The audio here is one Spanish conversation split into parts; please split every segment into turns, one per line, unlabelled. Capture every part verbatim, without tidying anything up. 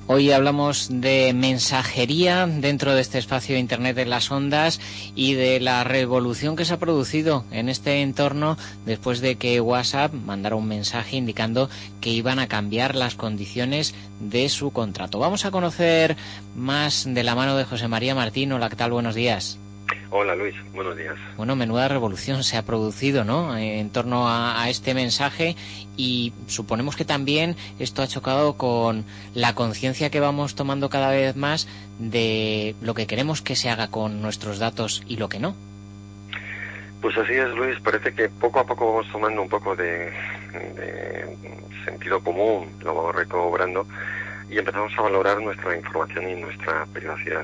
Hoy hablamos de mensajería dentro de este espacio de Internet de las ondas y de la revolución que se ha producido en este entorno después de que WhatsApp mandara un mensaje indicando que iban a cambiar las condiciones de su contrato. Vamos a conocer más de la mano de José María Martín. Hola, ¿qué tal? Buenos días.
Hola Luis, buenos días.
Bueno, menuda revolución se ha producido, ¿no?, en torno a, a este mensaje, y suponemos que también esto ha chocado con la conciencia que vamos tomando cada vez más de lo que queremos que se haga con nuestros datos y lo que no.
Pues así es, Luis, parece que poco a poco vamos tomando un poco de, de sentido común, lo vamos recobrando y empezamos a valorar nuestra información y nuestra privacidad.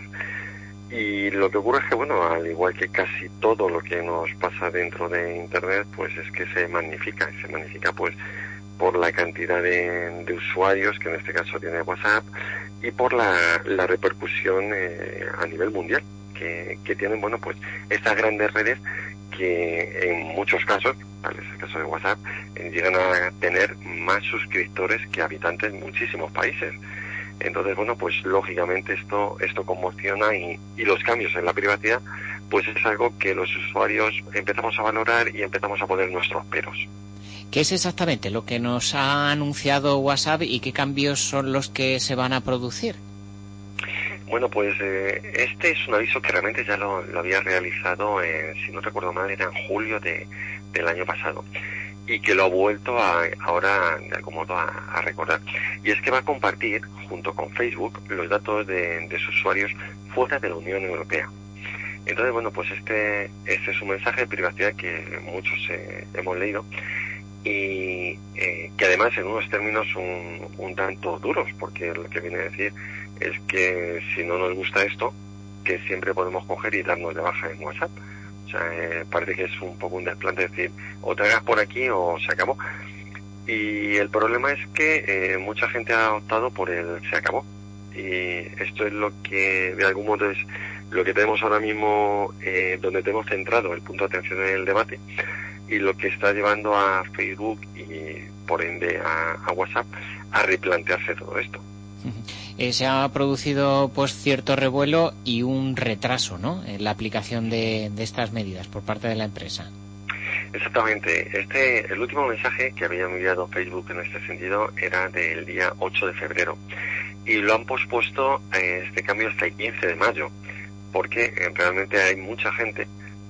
Y lo que ocurre es que, bueno, al igual que casi todo lo que nos pasa dentro de Internet, pues es que se magnifica, y se magnifica pues por la cantidad de, de usuarios, que en este caso tiene WhatsApp, y por la, la repercusión eh, a nivel mundial, que, que tienen, bueno, pues estas grandes redes que en muchos casos, tal es el caso de WhatsApp, eh, llegan a tener más suscriptores que habitantes en muchísimos países. Entonces, bueno, pues lógicamente esto esto conmociona y, y los cambios en la privacidad, pues es algo que los usuarios empezamos a valorar y empezamos a poner nuestros peros.
¿Qué es exactamente lo que nos ha anunciado WhatsApp y qué cambios son los que se van a producir?
Bueno, pues eh, este es un aviso que realmente ya lo, lo había realizado, eh, si no recuerdo mal, era en julio de, del año pasado. Y que lo ha vuelto a, ahora de algún modo a, a recordar. Y es que va a compartir, junto con Facebook, los datos de, de sus usuarios fuera de la Unión Europea. Entonces, bueno, pues este, este es un mensaje de privacidad que muchos eh, hemos leído y eh, que además en unos términos un, un tanto duros, porque lo que viene a decir es que si no nos gusta esto, que siempre podemos coger y darnos de baja en WhatsApp. O sea, eh, parece que es un poco un desplante decir, o te hagas por aquí o se acabó. Y el problema es que eh, mucha gente ha optado por el se acabó. Y esto es lo que, de algún modo, es lo que tenemos ahora mismo, eh, donde tenemos centrado el punto de atención en el debate, y lo que está llevando a Facebook y, por ende, a, a WhatsApp a replantearse todo esto.
Eh, se ha producido pues cierto revuelo y un retraso, ¿no?, en la aplicación de, de estas medidas por parte de la empresa.
Exactamente. Este, el último mensaje que había enviado Facebook en este sentido era del día ocho de febrero y lo han pospuesto eh, este cambio hasta el quince de mayo, porque eh, realmente hay mucha gente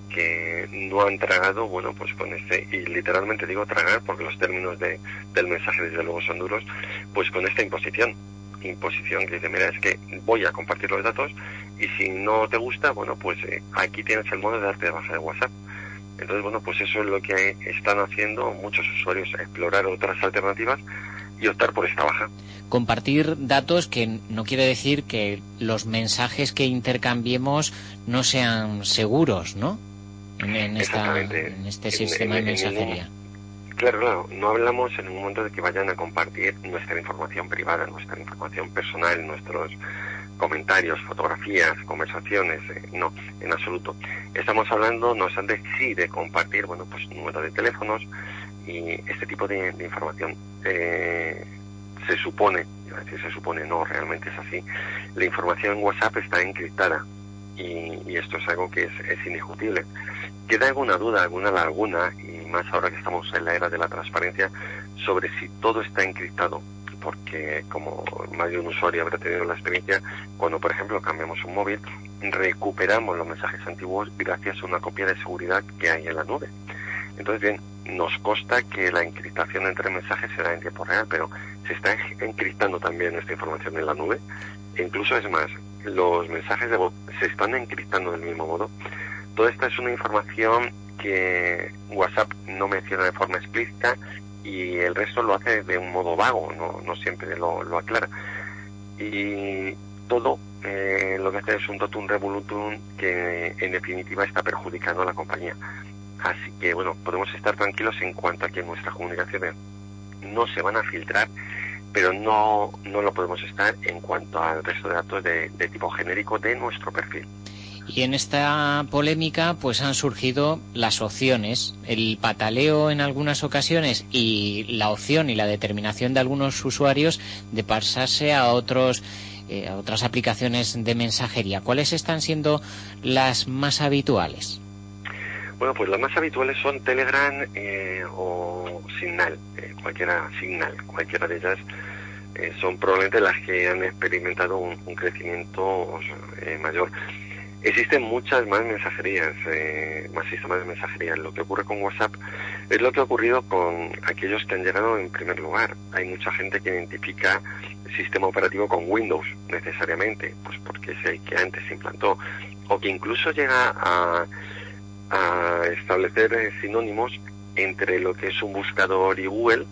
que no han tragado, bueno, pues con este, y literalmente digo tragar porque los términos de, del mensaje desde luego son duros, pues con esta imposición. imposición que dice, mira, es que voy a compartir los datos y si no te gusta, bueno, pues eh, aquí tienes el modo de darte de baja de WhatsApp. Entonces, bueno, pues eso es lo que están haciendo muchos usuarios, explorar otras alternativas y optar por esta baja.
Compartir datos que no quiere decir que los mensajes que intercambiemos no sean seguros, ¿no?, en, en, esta, en este sistema en, en, de mensajería. En,
Claro, claro, no hablamos en un momento de que vayan a compartir nuestra información privada, nuestra información personal, nuestros comentarios, fotografías, conversaciones, eh, no, en absoluto. Estamos hablando, no obstante, sí de compartir, bueno, pues número de teléfonos y este tipo de, de información. Eh, se supone, iba a decir se supone, no, realmente es así, la información en WhatsApp está encriptada y, y esto es algo que es, es indiscutible. ¿Queda alguna duda, alguna laguna, y más ahora que estamos en la era de la transparencia, sobre si todo está encriptado? Porque como más de un usuario habrá tenido la experiencia, cuando por ejemplo cambiamos un móvil, recuperamos los mensajes antiguos gracias a una copia de seguridad que hay en la nube. Entonces, bien, nos consta que la encriptación entre mensajes se da en tiempo real, pero se está encriptando también esta información en la nube. E incluso es más, los mensajes de voz se están encriptando del mismo modo. Toda esta es una información que WhatsApp no menciona de forma explícita y el resto lo hace de un modo vago, no, no siempre lo, lo aclara. Y todo eh, lo que hace es un totum revolutum que en definitiva está perjudicando a la compañía. Así que bueno, podemos estar tranquilos en cuanto a que nuestras comunicaciones no se van a filtrar, pero no, no lo podemos estar en cuanto al resto de datos de, de tipo genérico de nuestro perfil.
Y en esta polémica pues han surgido las opciones, el pataleo en algunas ocasiones y la opción y la determinación de algunos usuarios de pasarse a otros eh, a otras aplicaciones de mensajería. ¿Cuáles están siendo las más habituales?
Bueno, pues las más habituales son Telegram eh, o Signal, eh, cualquiera Signal, cualquiera de ellas eh, son probablemente las que han experimentado un, un crecimiento eh, mayor. Existen muchas más mensajerías, eh, más sistemas de mensajería. Lo que ocurre con WhatsApp es lo que ha ocurrido con aquellos que han llegado en primer lugar. Hay mucha gente que identifica el sistema operativo con Windows necesariamente, pues porque es el que antes se implantó, o que incluso llega a a establecer eh, sinónimos entre lo que es un buscador y Google.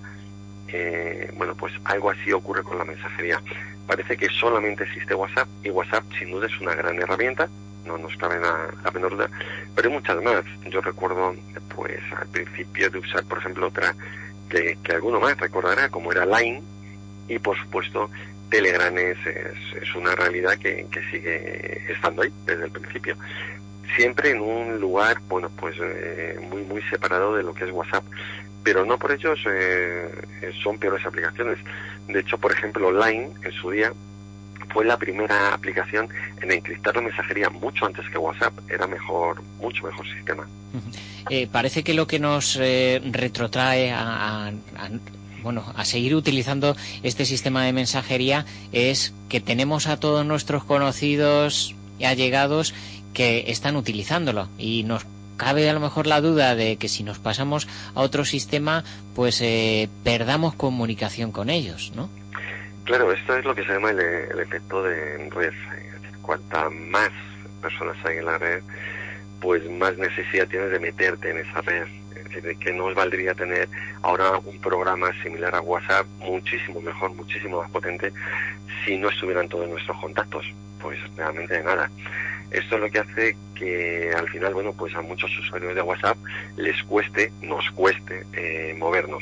Eh, bueno, pues algo así ocurre con la mensajería. Parece que solamente existe WhatsApp, y WhatsApp sin duda es una gran herramienta, no nos cabe la, la menor duda, pero hay muchas más. Yo recuerdo, pues al principio de usar, por ejemplo, otra que, que alguno más recordará, como era Line, y por supuesto Telegram es, es, es una realidad que, que sigue estando ahí desde el principio. Siempre en un lugar, bueno, pues eh, muy muy separado de lo que es WhatsApp, pero no por ello eh, son peores aplicaciones. De hecho, por ejemplo, Line en su día fue la primera aplicación en encriptar la mensajería mucho antes que WhatsApp. Era mejor, mucho mejor sistema.
Eh, parece que lo que nos eh, retrotrae a, a, a bueno, a seguir utilizando este sistema de mensajería es que tenemos a todos nuestros conocidos y allegados que están utilizándolo, y nos cabe a lo mejor la duda de que si nos pasamos a otro sistema pues eh, perdamos comunicación con ellos, ¿no?
Claro, esto es lo que se llama el, el efecto de red. Cuanta más personas hay en la red, pues más necesidad tienes de meterte en esa red. Es decir, de que nos valdría tener ahora un programa similar a WhatsApp, muchísimo mejor, muchísimo más potente, si no estuvieran todos nuestros contactos. Pues realmente de nada. Esto es lo que hace que al final, bueno, pues a muchos usuarios de WhatsApp les cueste, nos cueste eh, movernos.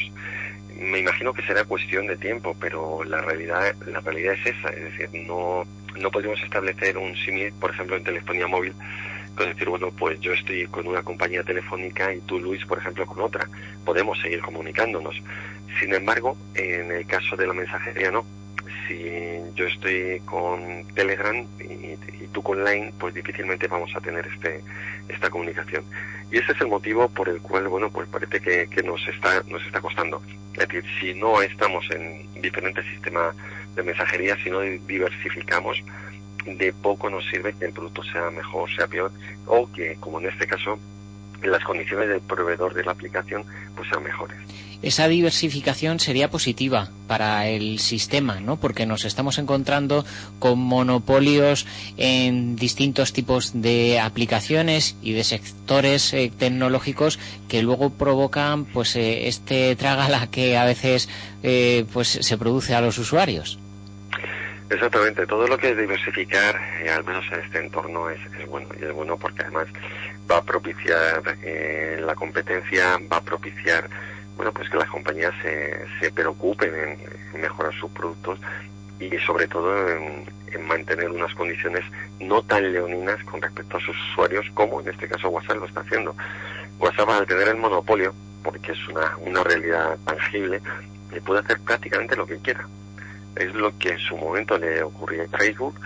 Me imagino que será cuestión de tiempo, pero la realidad, la realidad es esa. Es decir, no, no podemos establecer un símil, por ejemplo, en telefonía móvil, con decir, bueno, pues yo estoy con una compañía telefónica y tú, Luis, por ejemplo, con otra. Podemos seguir comunicándonos. Sin embargo, en el caso de la mensajería, no. Si yo estoy con Telegram y, y tú con Line, pues difícilmente vamos a tener este esta comunicación. Y ese es el motivo por el cual, bueno, pues parece que, que nos está nos está costando. Es decir, si no estamos en diferentes sistemas de mensajería, si no diversificamos, de poco nos sirve que el producto sea mejor, sea peor, o que, como en este caso, las condiciones del proveedor de la aplicación pues sean mejores.
Esa diversificación sería positiva para el sistema, ¿no? Porque nos estamos encontrando con monopolios en distintos tipos de aplicaciones y de sectores eh, tecnológicos que luego provocan pues eh, este trágala que a veces eh, pues se produce a los usuarios.
Exactamente, todo lo que es diversificar, eh, al menos en este entorno, es, es bueno, y es bueno porque además va a propiciar eh, la competencia, va a propiciar, bueno, pues que las compañías se, se preocupen en, en mejorar sus productos y sobre todo en, en mantener unas condiciones no tan leoninas con respecto a sus usuarios, como en este caso WhatsApp lo está haciendo. WhatsApp, al tener el monopolio, porque es una, una realidad tangible, le puede hacer prácticamente lo que quiera. Es lo que en su momento le ocurría a Facebook,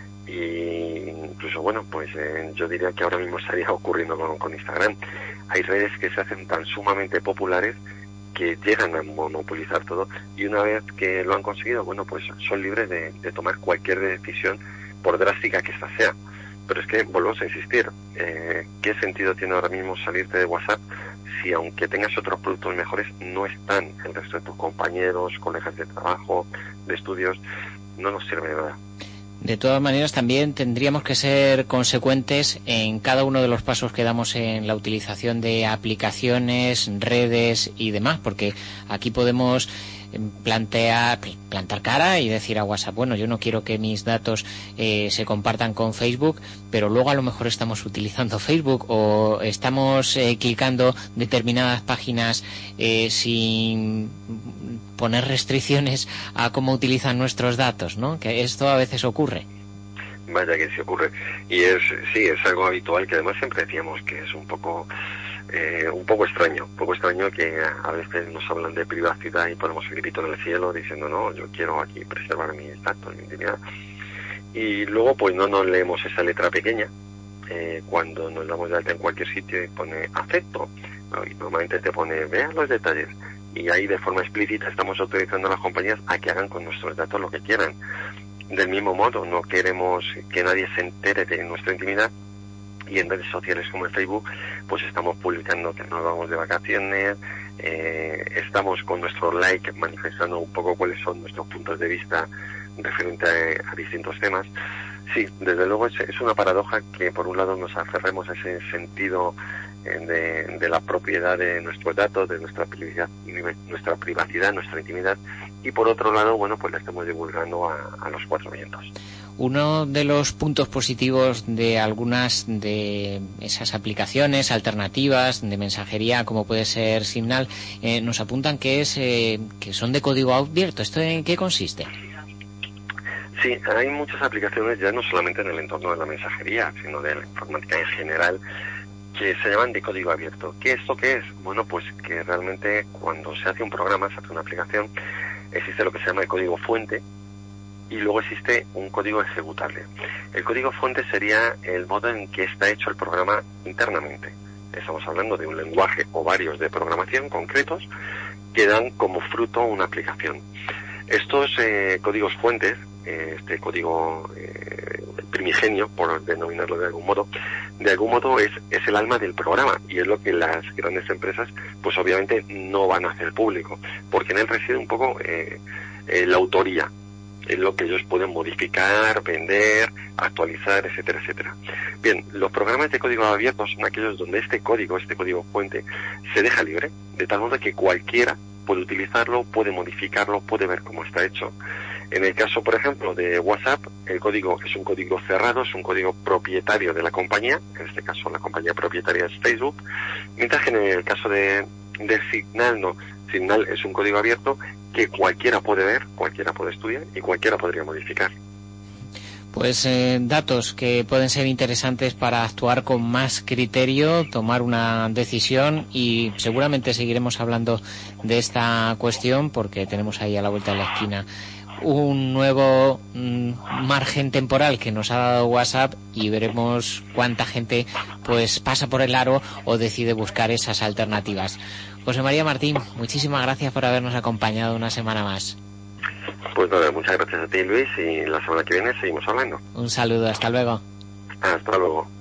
y incluso, bueno, pues eh, yo diría que ahora mismo estaría ocurriendo con, con Instagram. Hay redes que se hacen tan sumamente populares que llegan a monopolizar todo, y una vez que lo han conseguido, bueno, pues son libres de, de tomar cualquier decisión, por drástica que ésta sea. Pero es que volvemos a insistir, eh, ¿qué sentido tiene ahora mismo salirte de WhatsApp si, aunque tengas otros productos mejores, no están el resto de tus compañeros, colegas de trabajo, de estudios? No nos sirve de nada.
De todas maneras, también tendríamos que ser consecuentes en cada uno de los pasos que damos en la utilización de aplicaciones, redes y demás, porque aquí podemos plantear plantar cara y decir a WhatsApp, bueno, yo no quiero que mis datos eh, se compartan con Facebook, pero luego a lo mejor estamos utilizando Facebook o estamos eh, clicando determinadas páginas eh, sin poner restricciones a cómo utilizan nuestros datos, ¿no? Que esto a veces ocurre.
Vaya que sí ocurre. Y es, sí, es algo habitual que además siempre decíamos que es un poco, eh, un poco extraño, un poco extraño que a veces nos hablan de privacidad y ponemos el grito en el cielo diciendo no, yo quiero aquí preservar mis datos, mi intimidad. Y luego pues no nos leemos esa letra pequeña, eh, cuando nos damos de alta en cualquier sitio y pone acepto, ¿no? Y normalmente te pone vean los detalles. Y ahí de forma explícita estamos autorizando a las compañías a que hagan con nuestros datos lo que quieran. Del mismo modo, no queremos que nadie se entere de nuestra intimidad y en redes sociales como en Facebook, pues estamos publicando que nos vamos de vacaciones, eh, estamos con nuestro like manifestando un poco cuáles son nuestros puntos de vista referente a, a distintos temas. Sí, desde luego es, es una paradoja que por un lado nos aferremos a ese sentido De, de la propiedad de nuestros datos, de nuestra privacidad, nuestra privacidad, nuestra intimidad, y por otro lado, bueno, pues la estamos divulgando a, a los cuatro vientos.
Uno de los puntos positivos de algunas de esas aplicaciones alternativas de mensajería, como puede ser Signal, eh, nos apuntan que es eh, que son de código abierto. ¿Esto en qué consiste?
Sí, hay muchas aplicaciones ya no solamente en el entorno de la mensajería, sino de la informática en general, que se llaman de código abierto. ¿Qué es esto qué es? Bueno, pues que realmente cuando se hace un programa, se hace una aplicación, existe lo que se llama el código fuente y luego existe un código ejecutable. El código fuente sería el modo en que está hecho el programa internamente. Estamos hablando de un lenguaje o varios de programación concretos que dan como fruto una aplicación. Estos eh, códigos fuentes, eh, este código eh, primigenio, por denominarlo de algún modo, de algún modo es, es el alma del programa y es lo que las grandes empresas pues obviamente no van a hacer público, porque en él reside un poco eh, eh, la autoría, es lo que ellos pueden modificar, vender, actualizar, etcétera, etcétera. Bien, los programas de código abierto son aquellos donde este código, este código fuente, se deja libre, de tal modo que cualquiera puede utilizarlo, puede modificarlo, puede ver cómo está hecho. En el caso, por ejemplo, de WhatsApp, el código es un código cerrado, es un código propietario de la compañía, en este caso la compañía propietaria es Facebook, mientras que en el caso de, de Signal, no, Signal es un código abierto que cualquiera puede ver, cualquiera puede estudiar y cualquiera podría modificar.
Pues eh, datos que pueden ser interesantes para actuar con más criterio, tomar una decisión y seguramente seguiremos hablando de esta cuestión porque tenemos ahí a la vuelta de la esquina un nuevo mm, margen temporal que nos ha dado WhatsApp y veremos cuánta gente pues pasa por el aro o decide buscar esas alternativas. José María Martín, muchísimas gracias por habernos acompañado una semana más.
Pues nada, muchas gracias a ti, Luis, y la semana que viene seguimos hablando.
Un saludo, hasta luego.
Hasta luego.